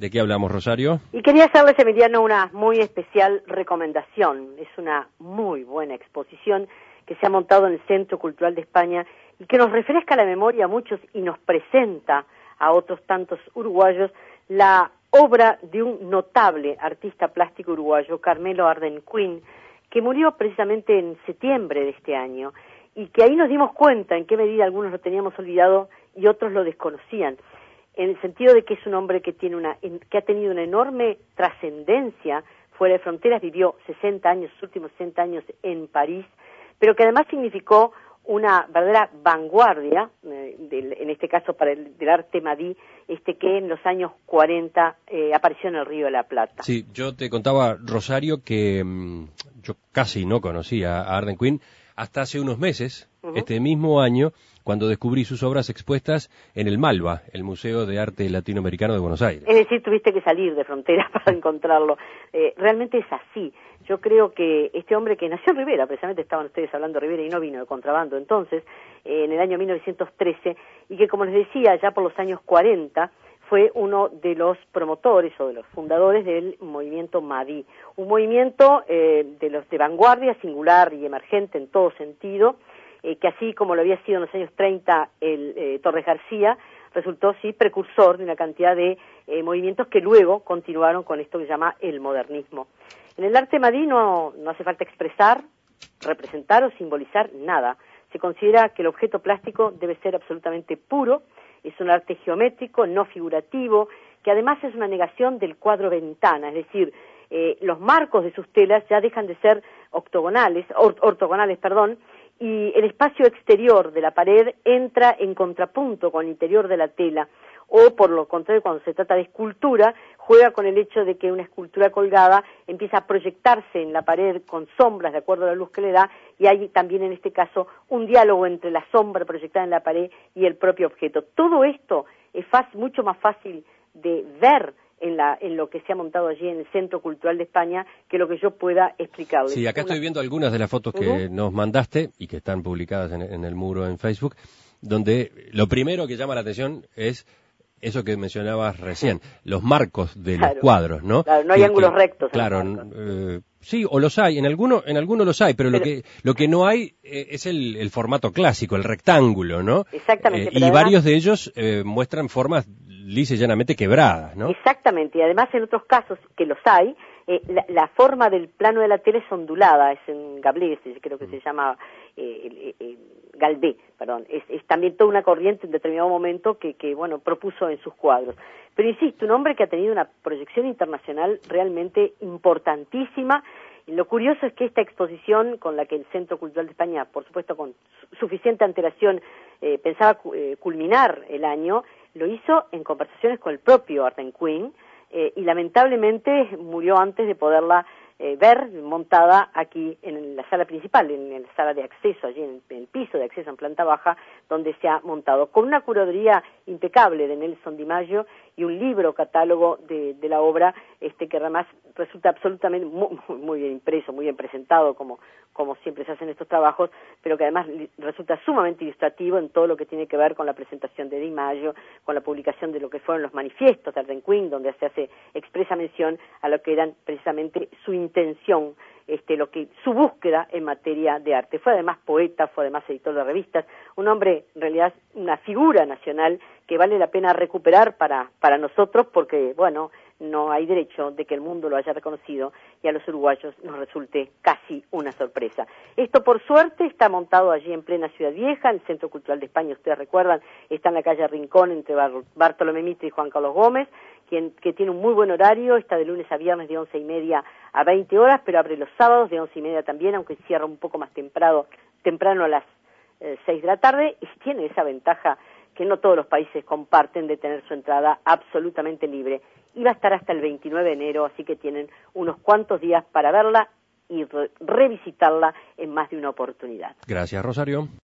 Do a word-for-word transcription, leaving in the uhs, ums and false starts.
¿De qué hablamos, Rosario? Y quería hacerles, Emiliano, una muy especial recomendación. Es una muy buena exposición que se ha montado en el Centro Cultural de España y que nos refresca la memoria a muchos y nos presenta a otros tantos uruguayos la obra de un notable artista plástico uruguayo, Carmelo Ardenquin, que murió precisamente en septiembre de este año, y que ahí nos dimos cuenta en qué medida algunos lo teníamos olvidado y otros lo desconocían, en el sentido de que es un hombre que tiene una que ha tenido una enorme trascendencia fuera de fronteras. Vivió sesenta años, sus últimos sesenta años en París, pero que además significó una verdadera vanguardia, eh, del, en este caso para el del arte madí, este que en los años cuarenta eh, apareció en el Río de la Plata. Sí, yo te contaba, Rosario, que mmm, yo casi no conocía a Ardenquin hasta hace unos meses, uh-huh. este mismo año, cuando descubrí sus obras expuestas en el Malva, el Museo de Arte Latinoamericano de Buenos Aires. Es decir, tuviste que salir de fronteras para encontrarlo. Eh, realmente es así. Yo creo que este hombre que nació en Rivera, precisamente estaban ustedes hablando de Rivera y no vino de contrabando entonces, eh, en el año mil novecientos trece, y que, como les decía, ya por los años cuarenta, fue uno de los promotores o de los fundadores del movimiento Madí, un movimiento eh, de los de vanguardia, singular y emergente en todo sentido, eh, que así como lo había sido en los años treinta el eh, Torres García, resultó sí precursor de una cantidad de eh, movimientos que luego continuaron con esto que se llama el modernismo. En el arte madí no, no hace falta expresar, representar o simbolizar nada. Se considera que el objeto plástico debe ser absolutamente puro. Es un arte geométrico, no figurativo, que además es una negación del cuadro ventana, es decir, eh, los marcos de sus telas ya dejan de ser octogonales, or, ortogonales, perdón, y el espacio exterior de la pared entra en contrapunto con el interior de la tela, o por lo contrario, cuando se trata de escultura, juega con el hecho de que una escultura colgada empieza a proyectarse en la pared con sombras de acuerdo a la luz que le da, y hay también en este caso un diálogo entre la sombra proyectada en la pared y el propio objeto. Todo esto es fácil, mucho más fácil de ver en, la, en lo que se ha montado allí en el Centro Cultural de España que lo que yo pueda explicarles. Sí, acá Una... estoy viendo algunas de las fotos que uh-huh. nos mandaste y que están publicadas en, en el muro en Facebook, donde lo primero que llama la atención es eso que mencionabas recién, los marcos de claro, los cuadros, ¿no? Claro, no hay que, ángulos que, rectos. Claro, eh, sí, o los hay, en algunos en algunos los hay, pero, pero lo que lo que no hay eh, es el, el formato clásico, el rectángulo, ¿no? Exactamente. Eh, y además, varios de ellos eh, muestran formas lisa y llanamente quebradas, ¿no? Exactamente, y además en otros casos que los hay, eh, la, la forma del plano de la tela es ondulada, es en Gablé, creo que mm. se llama eh, eh, Galbé, perdón, es, es también toda una corriente en determinado momento que, que, bueno, propuso en sus cuadros. Pero insisto, un hombre que ha tenido una proyección internacional realmente importantísima. Y lo curioso es que esta exposición, con la que el Centro Cultural de España, por supuesto con suficiente antelación, eh, pensaba eh, culminar el año, lo hizo en conversaciones con el propio Ardenquin, eh, y lamentablemente murió antes de poderla eh, ver montada aquí en la sala principal, en la sala de acceso, allí en el piso de acceso en planta baja, donde se ha montado, con una curaduría impecable de Nelson Di Maggio y un libro catálogo de, de la obra, este que además resulta absolutamente muy, muy bien impreso, muy bien presentado, como, como siempre se hacen estos trabajos, pero que además resulta sumamente ilustrativo en todo lo que tiene que ver con la presentación de Di Maggio, con la publicación de lo que fueron los manifiestos de Ardenquin, donde se hace expresa mención a lo que eran precisamente su intención, este, lo que su búsqueda en materia de arte. Fue además poeta, fue además editor de revistas, un hombre, en realidad, una figura nacional que vale la pena recuperar para, para nosotros, porque, bueno, no hay derecho de que el mundo lo haya reconocido y a los uruguayos nos resulte casi una sorpresa. Esto, por suerte, está montado allí en plena Ciudad Vieja, el Centro Cultural de España, ustedes recuerdan, está en la calle Rincón entre Bar- Bartolomé Mitre y Juan Carlos Gómez, quien, que tiene un muy buen horario, está de lunes a viernes de once y media a veinte horas, pero abre los sábados de once y media también, aunque cierra un poco más temprano, temprano a las eh, seis de la tarde, y tiene esa ventaja que no todos los países comparten de tener su entrada absolutamente libre. Y va a estar hasta el veintinueve de enero, así que tienen unos cuantos días para verla y re- revisitarla en más de una oportunidad. Gracias, Rosario.